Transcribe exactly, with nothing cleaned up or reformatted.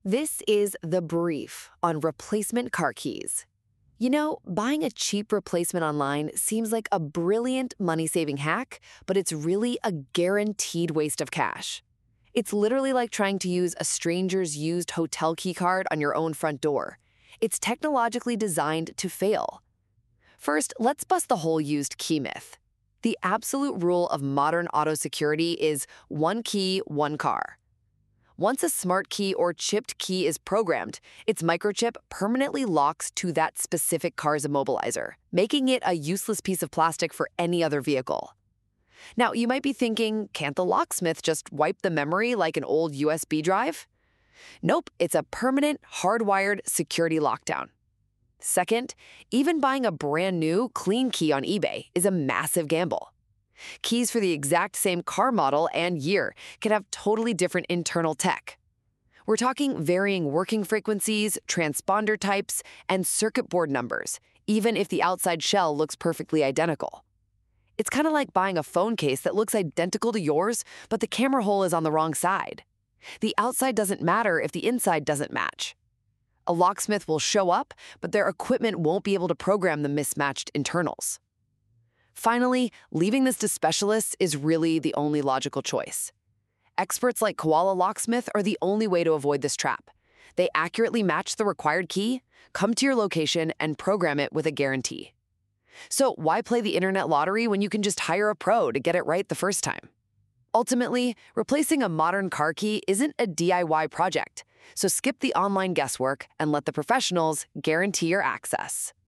This is the brief on replacement car keys. You know, buying a cheap replacement online seems like a brilliant money-saving hack, but it's really a guaranteed waste of cash. It's literally like trying to use a stranger's used hotel key card on your own front door. It's technologically designed to fail. First, let's bust the whole used key myth. The absolute rule of modern auto security is one key, one car. Once a smart key or chipped key is programmed, its microchip permanently locks to that specific car's immobilizer, making it a useless piece of plastic for any other vehicle. Now, you might be thinking, can't the locksmith just wipe the memory like an old U S B drive? Nope, it's a permanent, hardwired security lockdown. Second, even buying a brand new, clean key on eBay is a massive gamble. Keys for the exact same car model and year can have totally different internal tech. We're talking varying working frequencies, transponder types, and circuit board numbers, even if the outside shell looks perfectly identical. It's kind of like buying a phone case that looks identical to yours, but the camera hole is on the wrong side. The outside doesn't matter if the inside doesn't match. A locksmith will show up, but their equipment won't be able to program the mismatched internals. Finally, leaving this to specialists is really the only logical choice. Experts like Koala Locksmith are the only way to avoid this trap. They accurately match the required key, come to your location, and program it with a guarantee. So why play the internet lottery when you can just hire a pro to get it right the first time? Ultimately, replacing a modern car key isn't a D I Y project, so skip the online guesswork and let the professionals guarantee your access.